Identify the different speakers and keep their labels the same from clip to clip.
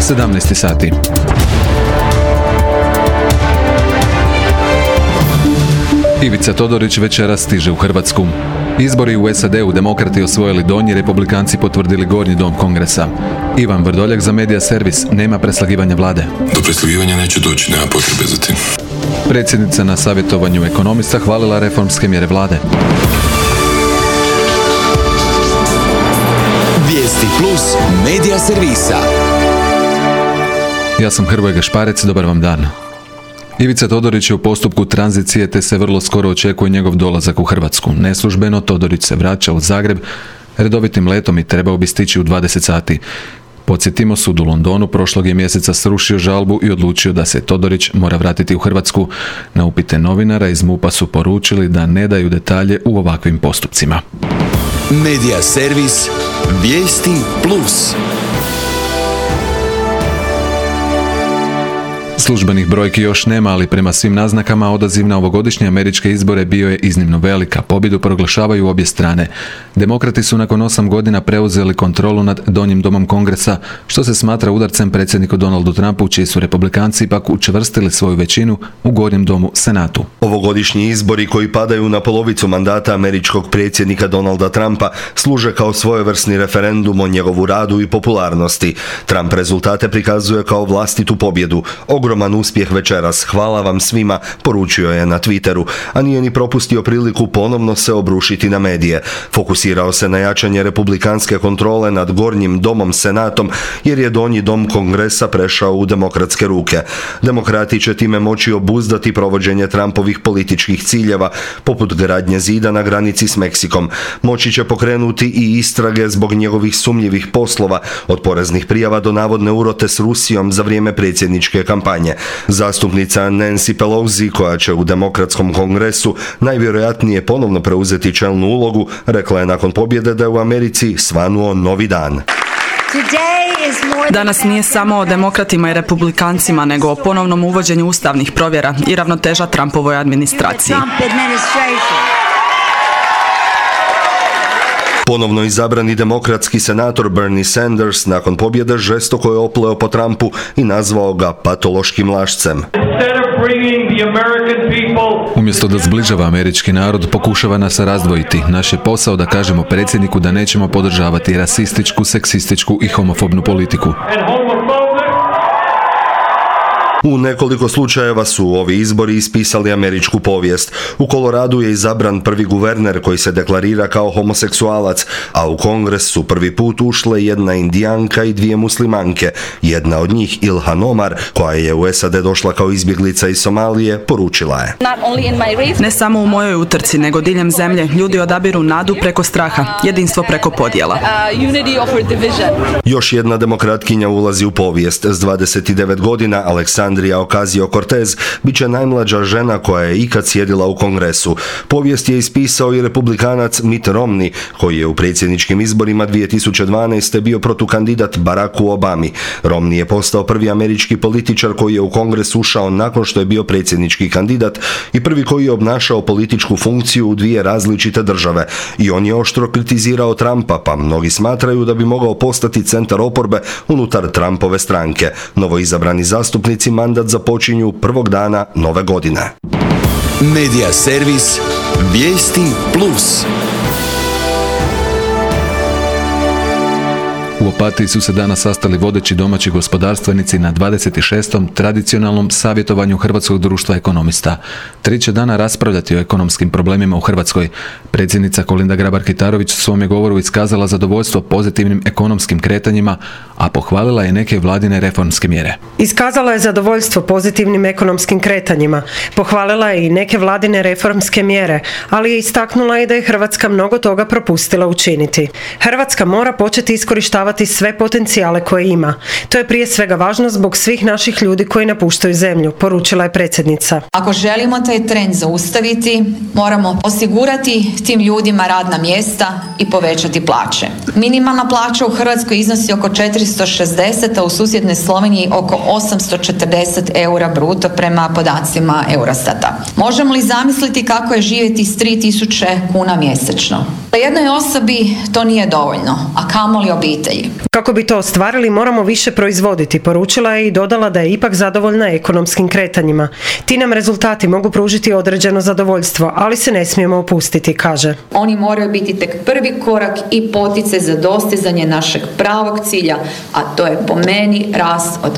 Speaker 1: 17 sati. Ivica Todorić večeras stiže u Hrvatsku. Izbori u SAD-u demokrati osvojili donji, republikanci potvrdili gornji dom kongresa. Ivan Vrdoljak za Medija Servis: nema preslagivanja vlade.
Speaker 2: Do preslagivanja neće doći, nema potrebe za tim.
Speaker 1: Predsjednica na savjetovanju ekonomista hvalila reformske mjere vlade.
Speaker 3: Vijesti plus Medija Servisa.
Speaker 1: Ja sam Hrvoje Gašparec, dobar vam dan. Ivica Todorić je u postupku tranzicije te se vrlo skoro očekuje njegov dolazak u Hrvatsku. Neslužbeno Todorić se vraća u Zagreb redovitim letom i trebao bi stići u 20 sati. Podsjetimo, sud u Londonu prošlog je mjeseca srušio žalbu i odlučio da se Todorić mora vratiti u Hrvatsku. Na upite novinara iz MUP-a su poručili da ne daju detalje u ovakvim postupcima.
Speaker 3: Medija Servis. Vijesti plus.
Speaker 1: Službenih brojki još nema, ali prema svim naznakama odaziv na ovogodišnje američke izbore bio je iznimno velika. Pobjedu proglašavaju obje strane. Demokrati su nakon 8 godina preuzeli kontrolu nad donjim domom kongresa, što se smatra udarcem predsjedniku Donaldu Trumpu, čiji su republikanci ipak učvrstili svoju većinu u gornjem domu Senatu.
Speaker 4: Ovogodišnji izbori koji padaju na polovicu mandata američkog predsjednika Donalda Trumpa služe kao svojevrsni referendum o njegovu radu i popularnosti. Trump rezultate prikazuje kao vlastitu pobjedu. Ogroman uspjeh večeras, hvala vam svima, poručio je na Twitteru, a nije ni propustio priliku ponovno se obrušiti na medije. Fokusirao se na jačanje republikanske kontrole nad gornjim domom Senatom, jer je donji dom kongresa prešao u demokratske ruke. Demokrati će time moći obuzdati provođenje Trumpovih političkih ciljeva, poput gradnje zida na granici s Meksikom. Moći će pokrenuti i istrage zbog njegovih sumnjivih poslova, od poreznih prijava do navodne urote s Rusijom za vrijeme predsjedničke kampanje. Zastupnica Nancy Pelosi, koja će u demokratskom kongresu najvjerojatnije ponovno preuzeti čelnu ulogu, rekla je nakon pobjede da je u Americi svanuo novi dan.
Speaker 5: Danas nije samo o demokratima i republikancima, nego o ponovnom uvođenju ustavnih provjera i ravnoteža Trumpovoj administraciji.
Speaker 4: Ponovno izabrani demokratski senator Bernie Sanders nakon pobjede žestoko je opleo po Trumpu i nazvao ga patološkim lašcem.
Speaker 1: Umjesto da zbližava američki narod, pokušava nas razdvojiti. Naš je posao da kažemo predsjedniku da nećemo podržavati rasističku, seksističku i homofobnu politiku.
Speaker 4: U nekoliko slučajeva su ovi izbori ispisali američku povijest. U Koloradu je izabran prvi guverner koji se deklarira kao homoseksualac, a u kongres su prvi put ušle jedna indijanka i dvije muslimanke. Jedna od njih, Ilhan Omar, koja je u SAD došla kao izbjeglica iz Somalije, poručila je:
Speaker 5: Ne samo u mojoj utrci, nego diljem zemlje ljudi odabiru nadu preko straha, jedinstvo preko podjela.
Speaker 4: Još jedna demokratkinja ulazi u povijest. S 29 godina Aleksandrija Ocasio-Cortez bit će najmlađa žena koja je ikad sjedila u kongresu. Povijest je ispisao i republikanac Mitt Romney, koji je u predsjedničkim izborima 2012. bio protukandidat Baracku Obami. Romney je postao prvi američki političar koji je u kongres ušao nakon što je bio predsjednički kandidat i prvi koji je obnašao političku funkciju u dvije različite države. I on je oštro kritizirao Trumpa, pa mnogi smatraju da bi mogao postati centar oporbe unutar Trumpove stranke. Novoizabrani zastupnici mandat započinju prvog dana nove godine.
Speaker 3: Medija Servis. Vijesti plus.
Speaker 1: U Opatiji su se danas sastali vodeći domaći gospodarstvenici na 26. tradicionalnom savjetovanju Hrvatskog društva ekonomista. 3 će dana raspravljati o ekonomskim problemima u Hrvatskoj. Predsjednica Kolinda Grabar-Kitarović u svom je govoru iskazala zadovoljstvo pozitivnim ekonomskim kretanjima, a pohvalila je neke vladine reformske mjere.
Speaker 6: Iskazala je zadovoljstvo pozitivnim ekonomskim kretanjima. Pohvalila je i neke vladine reformske mjere, ali je istaknula i da je Hrvatska mnogo toga propustila učiniti. Hrvatska mora početi iskorištavati sve potencijale koje ima. To je prije svega važno zbog svih naših ljudi koji napuštaju zemlju, poručila je predsjednica.
Speaker 7: Ako želimo taj trend zaustaviti, moramo osigurati tim ljudima radna mjesta i povećati plaće. Minimalna plaća u Hrvatskoj iznosi oko 460, a u susjednoj Sloveniji oko 840 eura bruto prema podacima Eurostata. Možemo li zamisliti kako je živjeti s 3000 kuna mjesečno? Jednoj osobi to nije dovoljno, a kamoli obitelji.
Speaker 6: Kako bi to ostvarili, moramo više proizvoditi, poručila je i dodala da je ipak zadovoljna ekonomskim kretanjima. Ti nam rezultati mogu pružiti određeno zadovoljstvo, ali se ne smijemo opustiti, kaže.
Speaker 7: Oni moraju biti tek prvi korak i poticaj za dostizanje našeg pravog cilja, a to je po meni rast od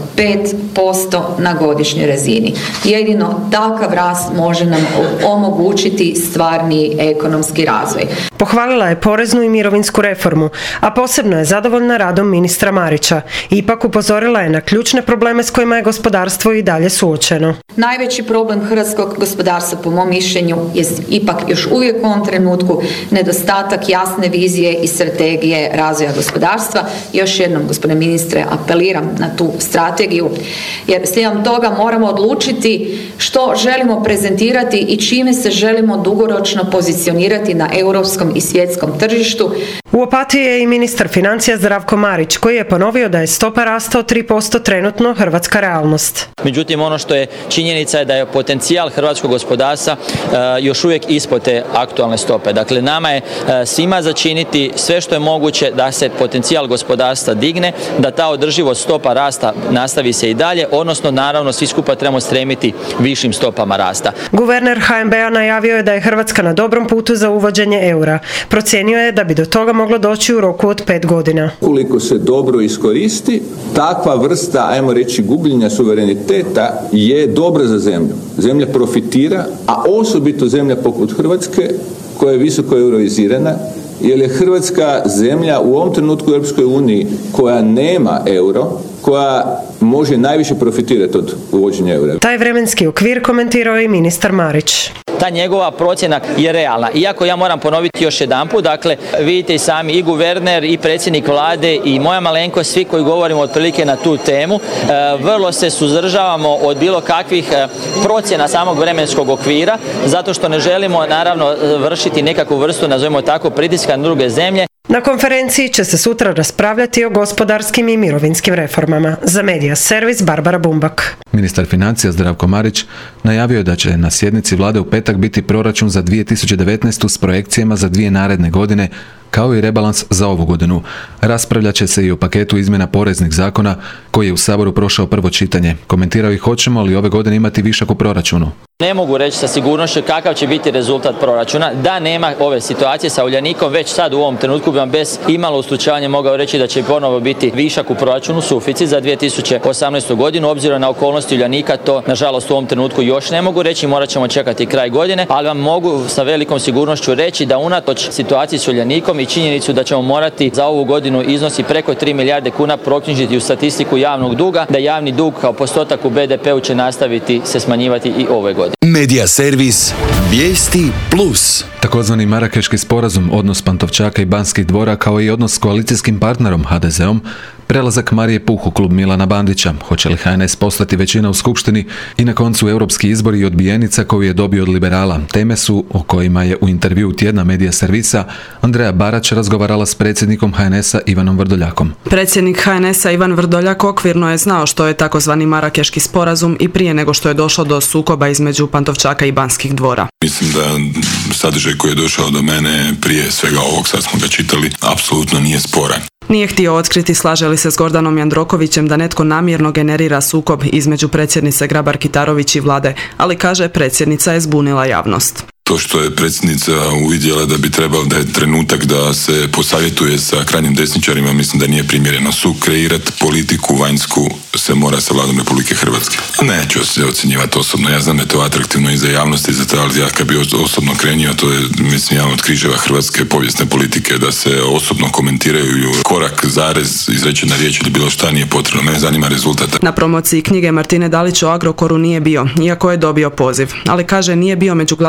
Speaker 7: 5% na godišnjoj razini. Jedino takav rast može nam omogućiti stvarni ekonomski razvoj.
Speaker 6: Pohvalila je poreznu i mirovinsku reformu, a posebno je zadovoljna radom ministra Marića. Ipak upozorila je na ključne probleme s kojima je gospodarstvo i dalje suočeno.
Speaker 7: Najveći problem hrvatskog gospodarstva, po mom mišljenju, je ipak još uvijek u ovom trenutku nedostatak jasne vizije i strategije razvoja gospodarstva. Još jednom, gospodine ministre, apeliram na tu strategiju, jer slijedom toga moramo odlučiti što želimo prezentirati i čime se želimo dugoročno pozicionirati na europskom i svjetskom tržištu.
Speaker 6: U Opatiji je i ministar financija Zdravko Marić, koji je ponovio da je stopa rasta od 3% trenutno hrvatska realnost.
Speaker 8: Međutim, ono što je činjenica je da je potencijal hrvatskog gospodarstva još uvijek ispod te aktualne stope. Dakle, nama je svima začiniti sve što je moguće da se potencijal gospodarstva digne, da ta održivost stopa rasta nastavi se i dalje, odnosno naravno svi skupa trebamo stremiti višim stopama rasta.
Speaker 6: Guverner HNB-a najavio je da je Hrvatska na dobrom putu za uvođenje eura. Procijenio je da bi do toga moglo doći u roku od 5 godina.
Speaker 9: Ukoliko se dobro iskoristi, takva vrsta, ajmo reći, gubljenja suvereniteta je dobra za zemlju. Zemlja profitira, a osobito zemlja poput Hrvatske, koja je visoko euroizirana, jer je Hrvatska zemlja u ovom trenutku u Europskoj uniji koja nema euro, koja može najviše profitirati od uvođenja eura.
Speaker 6: Taj vremenski okvir komentirao je i ministar Marić.
Speaker 8: Ta njegova procjena je realna. Iako ja moram ponoviti još jedanput, dakle, vidite i sami i guverner i predsjednik vlade i moja malenkost, svi koji govorimo otprilike na tu temu, vrlo se suzdržavamo od bilo kakvih procjena samog vremenskog okvira, zato što ne želimo naravno vršiti nekakvu vrstu, nazovimo tako, pritiska na druge zemlje.
Speaker 6: Na konferenciji će se sutra raspravljati o gospodarskim i mirovinskim reformama. Za Medija servis Barbara Bumbak.
Speaker 1: Ministar financija Zdravko Marić najavio je da će na sjednici vlade u petak biti proračun za 2019. s projekcijama za 2 naredne godine, kao i rebalans za ovu godinu. Raspravljat će se i o paketu izmjena poreznih zakona koji je u Saboru prošao prvo čitanje. Komentirao i hoćemo li ove godine imati višak u proračunu.
Speaker 8: Ne mogu reći sa sigurnošću kakav će biti rezultat proračuna. Da nema ove situacije sa Uljanikom, već sad u ovom trenutku bi vam bez imalo ustručavanja mogao reći da će ponovo biti višak u proračunu, suficit za 2018. godinu. Obzirom na okolnosti Uljanika, to nažalost u ovom trenutku još ne mogu reći, morat ćemo čekati kraj godine, ali vam mogu sa velikom sigurnošću reći da unatoč situaciji s Uljanikom i činjenicu da ćemo morati za ovu godinu iznosi preko 3 milijarde kuna proknjižiti u statistiku javnog duga, da javni dug kao postotak u BDP-u će nastaviti se smanjivati i ove godine.
Speaker 3: Medija servis Vijesti Plus.
Speaker 1: Takozvani Marakeški sporazum, odnos Pantovčaka i Banskih dvora, kao i odnos s koalicijskim partnerom HDZ-om, prelazak Marije Puh u klub Milana Bandića, hoće li HNS postati većina u skupštini i na koncu europski izbori i odbijenica koju je dobio od liberala. Teme su o kojima je u intervjuu tjedna Medija servisa Andreja Barać razgovarala s predsjednikom HNS-a Ivanom Vrdoljakom.
Speaker 5: Predsjednik HNS-a Ivan Vrdoljak okvirno je znao što je takozvani Marakeški sporazum i prije nego što je došlo do sukoba između Pantovčaka i Banskih dvora.
Speaker 2: Mislim da sadržaj koji je došao do mene prije svega ovog, sad smo ga čitali, apsolutno nije sporan.
Speaker 5: Nije htio otkriti slaže li se s Gordanom Jandrokovićem da netko namjerno generira sukob između predsjednice Grabar-Kitarović i vlade, ali kaže predsjednica je zbunila javnost.
Speaker 2: To što je predsjednica uvidjela da bi trebalo, da je trenutak da se posavjetuje sa krajnjim desničarima, mislim da nije primjereno. Kreirati politiku vanjsku se mora sa vladom Republike Hrvatske. Neću se ocjenjivati osobno, ja znam da je to atraktivno i za javnost i za to, ali ja kad bi osobno krenio, to je, mislim, jedan od križeva hrvatske povijesne politike, da se osobno komentiraju korak, zarez, izrečena riječ ili bilo šta nije potrebno. Mene zanima rezultat.
Speaker 5: Na promociji knjige Martine Dalić o Agrokoru nije bio, iako je dobio poziv, ali kaže nije bio među glavnim akterima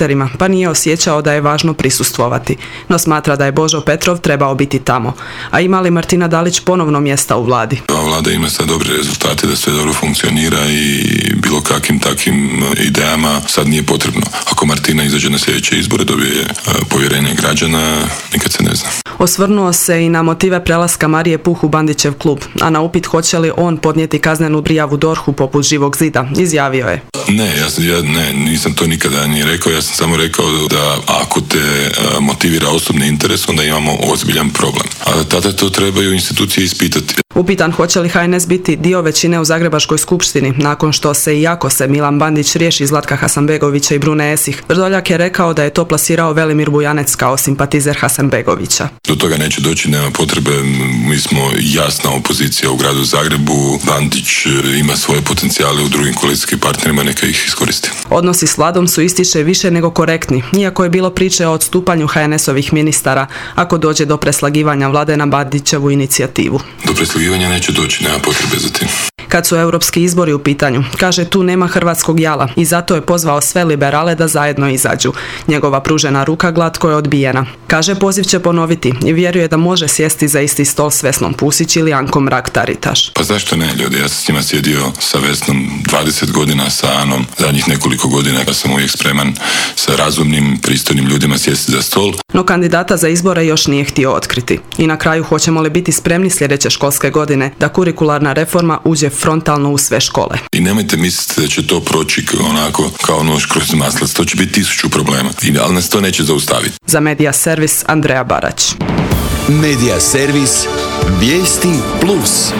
Speaker 5: akterima, pa nije osjećao da je važno prisustvovati. No smatra da je Božo Petrov trebao biti tamo. A ima li Martina Dalić ponovno mjesta u vladi?
Speaker 2: Ova vlada ima sad dobre rezultate, da sve dobro funkcionira i bilo kakvim takvim idejama sad nije potrebno. Ako Martina izađe na sljedeće izbore, dobije povjerenje građana, nikad se ne zna.
Speaker 5: Osvrnuo se i na motive prelaska Marije Puh u Bandićev klub, a na upit hoće li on podnijeti kaznenu prijavu DORH-u poput Živog zida, izjavio je.
Speaker 2: Nisam to nikada ni rekao, ja sam samo rekao da ako te motivira osobni interes, onda imamo ozbiljan problem. A tada to trebaju institucije ispitati.
Speaker 5: Upitan hoće li HNS biti dio većine u Zagrebačkoj skupštini, nakon što se i ako se Milan Bandić riješi Zlatka Hasanbegovića i Brune Esih, Vrdoljak je rekao da je to plasirao Velimir Bujanec kao simpatizer Hasanbegovića.
Speaker 2: Do toga neće doći, nema potrebe, mi smo jasna opozicija u gradu Zagrebu, Bandić ima svoje potencijale u drugim koalicijskim partnerima, neka ih iskoristi.
Speaker 5: Odnosi s vladom su, ističe, više nego korektni, iako je bilo priče o odstupanju HNS-ovih ministara, ako dođe do preslagivanja vlade na Bandićevu inicijativu.
Speaker 2: Do preslagivanja neće doći, nema potrebe za tim.
Speaker 5: Kad su europski izbori u pitanju, kaže tu nema hrvatskog jala i zato je pozvao sve liberale da zajedno izađu. Njegova pružena ruka glatko je odbijena. Kaže poziv će ponoviti i vjeruje da može sjesti za isti stol s Vesnom Pusić ili Ankom Mrak-Taritaš.
Speaker 2: Pa zašto ne, ljudi? Ja sam s njima sjedio sa Vesnom 20 godina, sa Anom zadnjih nekoliko godina, ja sam uvijek spreman sa razumnim, pristojnim ljudima sjesti za stol.
Speaker 5: No kandidata za izbore još nije htio otkriti. I na kraju, hoćemo li biti spremni sljedeće školske godine da kurikularna reforma uđe frontalno u sve škole?
Speaker 2: I nemojte misliti da će to proći onako kao nož kroz maslac, to će biti 1000 problema, ali nas to neće zaustaviti.
Speaker 5: Za Medija servis Andreja Barać.
Speaker 3: Medija servis Vijesti Plus.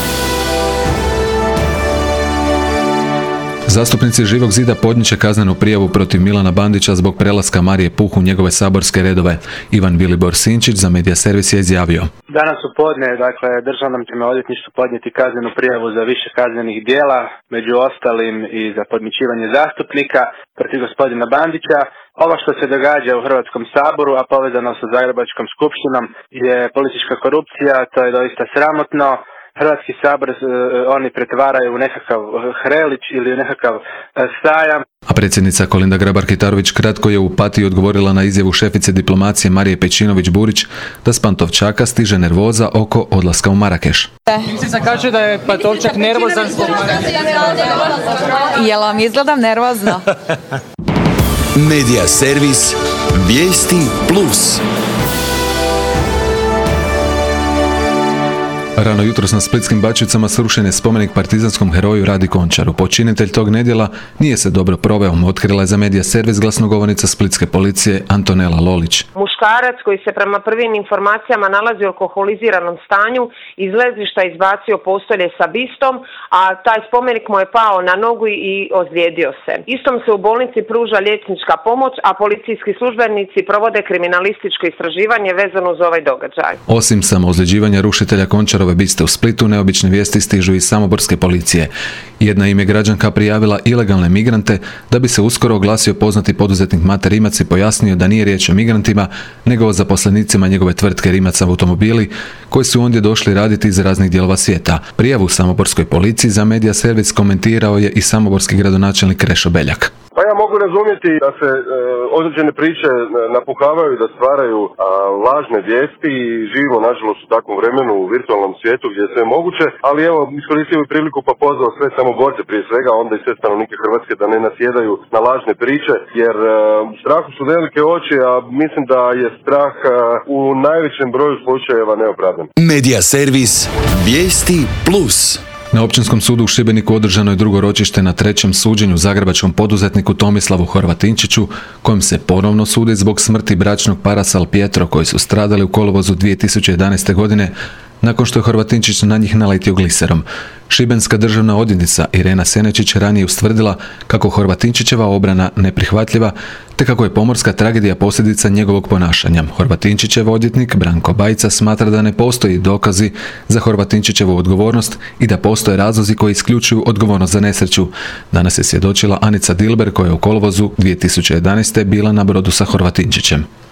Speaker 1: Zastupnici Živog zida podnijet će kaznenu prijavu protiv Milana Bandića zbog prelaska Marije Puh u njegove saborske redove. Ivan Vilibor Sinčić za Medija servis je izjavio.
Speaker 10: Danas u podne, Državnom ćemo odvjetništvu podnijeti kaznenu prijavu za više kaznenih djela, među ostalim i za podmićivanje zastupnika protiv gospodina Bandića. Ovo što se događa u Hrvatskom saboru, a povezano sa Zagrebačkom skupštinom, je politička korupcija, to je doista sramotno. Hrvatski sabor oni pretvaraju u nekakav hrelić ili u nekakav sajam.
Speaker 1: A predsjednica Kolinda Grabar-Kitarović kratko je u Opatiji odgovorila na izjavu šefice diplomacije Marije Pejčinović-Burić da s Pantovčaka stiže nervoza oko odlaska u Marakeš.
Speaker 11: Ministrica kaže da je Pantovčak nervozan zbog Marakeš.
Speaker 12: Jel vam izgledam nervozno?
Speaker 3: Medija servis Vijesti Plus.
Speaker 1: Rano jutros na Splitskim Bačvicama srušen je spomenik partizanskom heroju Radi Končaru. Počinitelj tog nedjela nije se dobro proveo, otkrila je za Medija servis glasnogovornica splitske policije Antonela Lolić.
Speaker 13: Muškarac koji se prema prvim informacijama nalazi u alkoholiziranom stanju iz ležišta izbacio postolje sa bistom, a taj spomenik mu je pao na nogu i ozlijedio se. Istom se u bolnici pruža liječnička pomoć, a policijski službenici provode kriminalističko istraživanje vezano uz ovaj događaj.
Speaker 1: Osim samoozljeđivanja rušitelja Končarove biste u Splitu, neobične vijesti stižu iz samoborske policije. Jedna im je građanka prijavila ilegalne migrante da bi se uskoro oglasio poznati poduzetnik Mate Rimac i pojasnio da nije riječ o migrantima, nego o zaposlenicima njegove tvrtke Rimac automobili, koji su ondje došli raditi iz raznih dijelova svijeta. Prijavu samoborskoj policiji za Medija servis komentirao je i samoborski gradonačelnik Krešo Beljak.
Speaker 14: Pa ja mogu razumjeti da se određene priče napuhavaju, da stvaraju lažne vijesti i živimo nažalost u takvom vremenu u virtualnom svijetu gdje je sve moguće, ali evo iskoristio bih priliku pa pozvao sve samoborce prije svega, onda i sve stanovnike Hrvatske da ne nasjedaju na lažne priče, jer u strahu su velike oči, a mislim da je strah u najvećem broju slučajeva neopravdan.
Speaker 3: Medija servis Vijesti Plus.
Speaker 1: Na Općinskom sudu u Šibeniku održano je drugo ročište na trećem suđenju zagrebačkom poduzetniku Tomislavu Horvatinčiću, kojem se ponovno sudi zbog smrti bračnog para Salpietro koji su stradali u kolovozu 2011. godine nakon što je Horvatinčić na njih naletio gliserom. Šibenska državna odvjetnica Irena Senečić ranije ustvrdila kako Horvatinčićeva obrana neprihvatljiva, te kako je pomorska tragedija posljedica njegovog ponašanja. Horvatinčićev odvjetnik Branko Bajca smatra da ne postoji dokazi za Horvatinčićevu odgovornost i da postoje razlozi koji isključuju odgovornost za nesreću. Danas je svjedočila Anica Dilber koja je u kolovozu 2011. bila na brodu sa Horvatinčićem.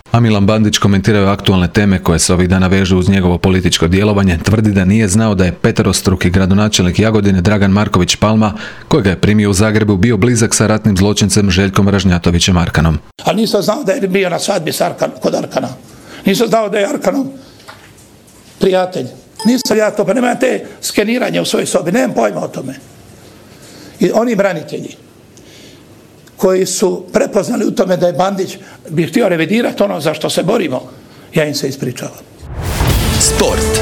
Speaker 1: A Milan Bandić komentirao aktualne teme koje se ovih dana vežu uz njegovo političko djelovanje, tvrdi da nije znao da je peterostruki gradonačelnik Jagodine Dragan Marković Palma, kojega je primio u Zagrebu, bio blizak sa ratnim zločincem Željkom Ražnjatovićem Arkanom.
Speaker 15: Ali nisam znao da je bio na svadbi kod Arkana. Nisam znao da je Arkanov prijatelj. Nisam ja to, pa nemate skeniranje u svojoj sobi, nemam pojma o tome. I oni branitelji koji su prepoznali u tome da je Bandić bi htio revidirati ono za što se borimo, ja im se ispričavam.
Speaker 3: Sport.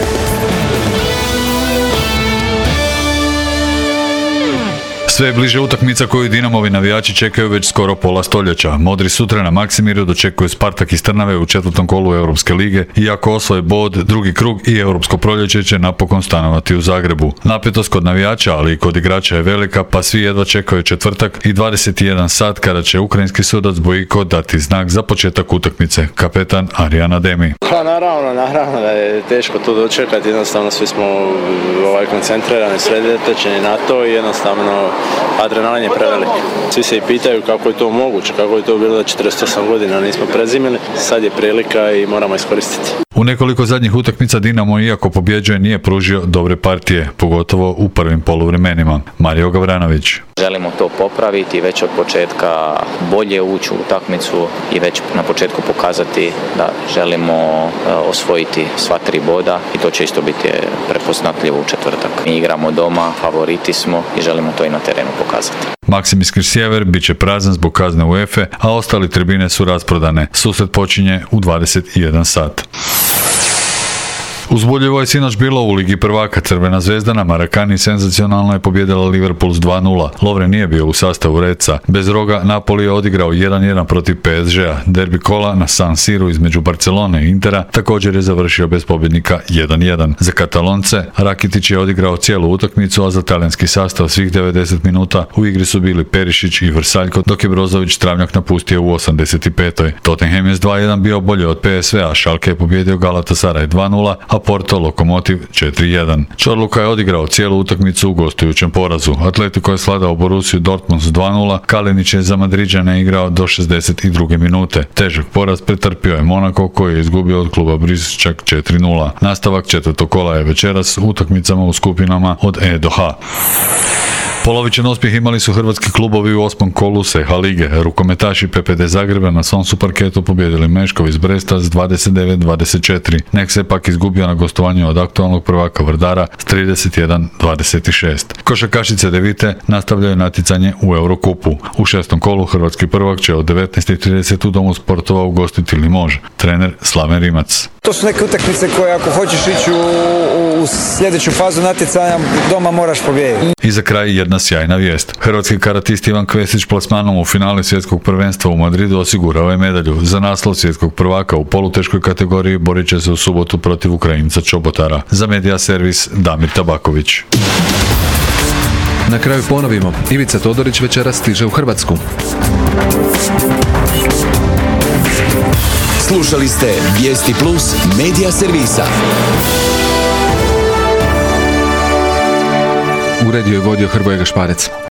Speaker 16: Sve je bliže utakmica koju Dinamovi navijači čekaju već skoro pola stoljeća. Modri sutra na Maksimiru dočekuju Spartak iz Trnave u 4. kolu Europske lige i ako osvoje bod, drugi krug i Europsko proljeće će napokon stanovati u Zagrebu. Napetost kod navijača, ali i kod igrača je velika, pa svi jedva čekaju četvrtak i 21 sat kada će ukrajinski sudac Bojko dati znak za početak utakmice, kapetan Arjan Ademi.
Speaker 17: Pa naravno da je teško to dočekati, jednostavno svi smo koncentrirani, sredotočeni na to i jednostavno adrenalin je prevelik. Svi se i pitaju kako je to moguće, kako je to bilo da 48 godina nismo prezimili, sad je prilika i moramo iskoristiti.
Speaker 16: U nekoliko zadnjih utakmica Dinamo, iako pobjeđuje, nije pružio dobre partije, pogotovo u prvim poluvremenima. Mario Gavranović.
Speaker 18: Želimo to popraviti, već od početka bolje ući u utakmicu i već na početku pokazati da želimo osvojiti sva 3 boda i to će isto biti prepoznatljivo u četvrtak. Mi igramo doma, favoriti smo i želimo to i na terenu pokazati.
Speaker 16: Maksimirski sjever bit će prazan zbog kazne UEFA, a ostali tribine su rasprodane. Susret počinje u 21 sat. Uzbudljivo je sinoć bilo u Ligi prvaka. Crvena zvezda na Marakani senzacionalno je pobijedila Liverpool s 2:0. Lovren nije bio u sastavu Reca. Bez roga Napoli je odigrao 1:1 protiv PSG-a. Derbi kola na San Siru između Barcelone i Intera također je završio bez pobjednika 1:1. Za Katalonce Rakitić je odigrao cijelu utakmicu, a za talijanski sastav svih 90 minuta u igri su bili Perišić i Vrsaljko, dok je Brozović Travnjak napustio u 85. Tottenham je s 2:1 bio bolji od PSV-a, Schalke je pobijedio Galatasaray 2:0, a Porto Lokomotiv 4:1. Čorluka je odigrao cijelu utakmicu u gostujućem porazu. Atletico je sladao Borussiju Dortmund s 2:0, Kalinić je za Madriđane igrao do 62. minute. Težak poraz pretrpio je Monako koji je izgubio od kluba Brist čak 4:0. Nastavak četvrtog kola je večeras utakmicama u skupinama od E do H. Polovičan uspjeh imali su hrvatski klubovi u 8. kolu SH lige. Rukometaši PPD Zagreba na svom su parketu pobjedili Meškov iz Bresta s 29-24. Nek se pak izgubio na gostovanju od aktualnog prvaka Vrdara s 31-26. Košarkašice Devite nastavljaju natjecanje u Eurokupu. U 6. kolu hrvatski prvak će od 19:30 u Domu sportova ugostiti Limož. Trener Slaven Rimac.
Speaker 19: To su neke utakmice koje ako hoćeš ići u sljedeću fazu natjecanja doma moraš pobijediti.
Speaker 16: I za kraj jedna sjajna vijest. Hrvatski karatist Ivan Kvesić plasmanom u finale svjetskog prvenstva u Madridu osigurao je medalju. Za naslov svjetskog prvaka u poluteškoj kategoriji borit će se u subotu protiv Ukrajinca Čobotara. Za Medija servis Damir Tabaković.
Speaker 1: Na kraju ponovimo, Ivica Todorić večeras stiže u Hrvatsku.
Speaker 3: Slušali ste Vijesti Plus Medija servisa.
Speaker 1: Uredio je vodio Hrvoje Gašparec.